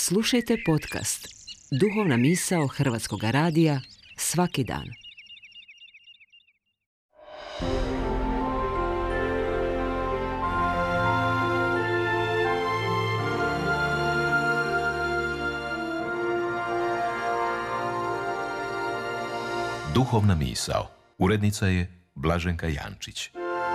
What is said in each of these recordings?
Slušajte podcast Duhovna misao Hrvatskog radija svaki dan. Duhovna misao. Urednica je Blaženka Jančić.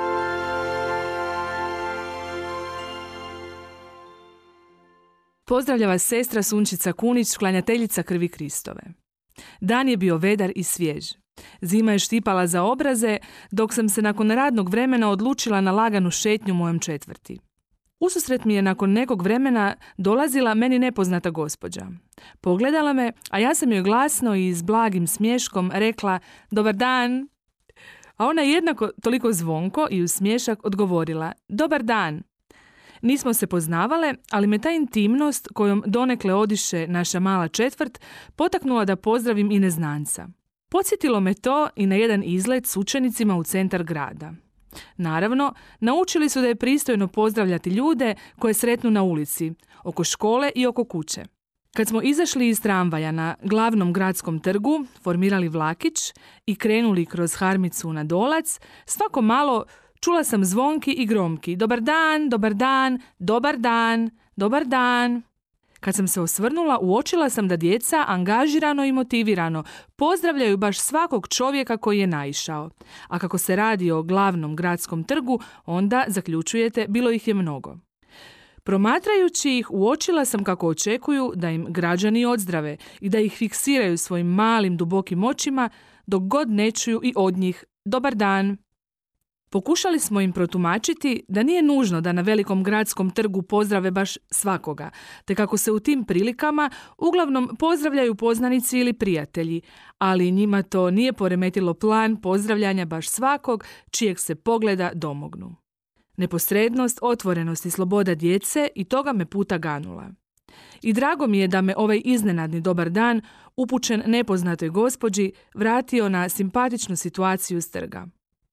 Pozdravlja vas sestra Sunčica Kunić, klanjateljica krvi Kristove. Dan je bio vedar i svjež. Zima je štipala za obraze, dok sam se nakon radnog vremena odlučila na laganu šetnju mojom četvrti. Ususret mi je nakon nekog vremena dolazila meni nepoznata gospođa. Pogledala me, a ja sam joj glasno i s blagim smješkom rekla dobar dan. A ona je jednako toliko zvonko i uz smješak odgovorila dobar dan. Nismo se poznavale, ali me ta intimnost kojom donekle odiše naša mala četvrt potaknula da pozdravim i neznanca. Podsjetilo me to i na jedan izlet s učenicima u centar grada. Naravno, naučili su da je pristojno pozdravljati ljude koje sretnu na ulici, oko škole i oko kuće. Kad smo izašli iz tramvaja na glavnom gradskom trgu, formirali vlakić i krenuli kroz Harmicu na Dolac, svako malo čula sam zvonki i gromki dobar dan, dobar dan, dobar dan, dobar dan. Kad sam se osvrnula, uočila sam da djeca angažirano i motivirano pozdravljaju baš svakog čovjeka koji je naišao. A kako se radi o glavnom gradskom trgu, onda, zaključujete, bilo ih je mnogo. Promatrajući ih, uočila sam kako očekuju da im građani odzdrave i da ih fiksiraju svojim malim dubokim očima dok god ne čuju i od njih dobar dan. Pokušali smo im protumačiti da nije nužno da na velikom gradskom trgu pozdrave baš svakoga, te kako se u tim prilikama uglavnom pozdravljaju poznanici ili prijatelji, ali njima to nije poremetilo plan pozdravljanja baš svakog čijeg se pogleda domognu. Neposrednost, otvorenost i sloboda djece i toga me puta ganula. I drago mi je da me ovaj iznenadni dobar dan, upućen nepoznatoj gospođi, vratio na simpatičnu situaciju s trga.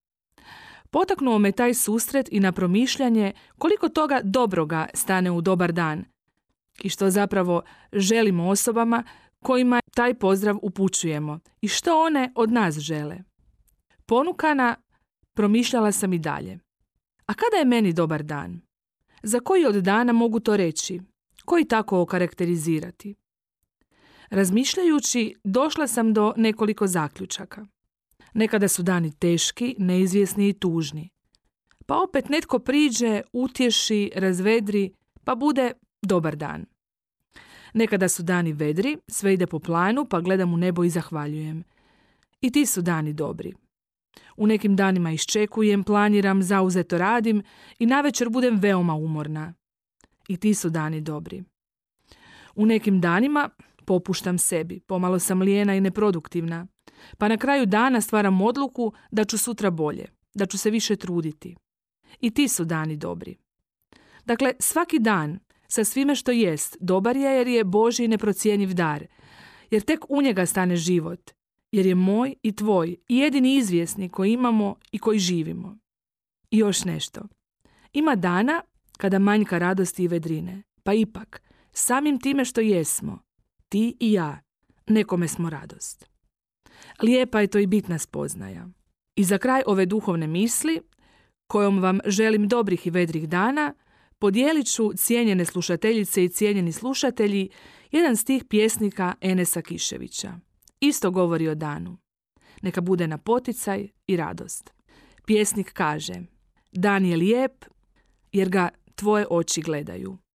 Potaknuo me taj susret i na promišljanje koliko toga dobroga stane u dobar dan i što zapravo želimo osobama kojima taj pozdrav upućujemo i što one od nas žele. Ponukana, promišljala sam i dalje. A kada je meni dobar dan? Za koji od dana mogu to reći? Koji tako okarakterizirati? Razmišljajući, došla sam do nekoliko zaključaka. Nekada su dani teški, neizvjesni i tužni. Pa opet netko priđe, utješi, razvedri, pa bude dobar dan. Nekada su dani vedri, sve ide po planu, pa gledam u nebo i zahvaljujem. I ti su dani dobri. U nekim danima iščekujem, planiram, zauzeto radim i navečer budem veoma umorna. I ti su dani dobri. U nekim danima popuštam sebi, pomalo sam lijena i neproduktivna, pa na kraju dana stvaram odluku da ću sutra bolje, da ću se više truditi. I ti su dani dobri. Dakle, svaki dan sa svime što jest dobar je jer je Božji neprocjenjiv dar, jer tek u njega stane život, jer je moj i tvoj i jedini izvjesni koji imamo i koji živimo. I još nešto. Ima dana kada manjka radosti i vedrine, pa ipak, samim time što jesmo, ti i ja, nekome smo radost. Lijepa je to i bitna spoznaja. I za kraj ove duhovne misli, kojom vam želim dobrih i vedrih dana, podijelit ću, cijenjene slušateljice i cijenjeni slušatelji, jedan stih pjesnika Enesa Kiševića. Isto govori o danu. Neka bude na poticaj i radost. Pjesnik kaže: dan je lijep jer ga tvoje oči gledaju.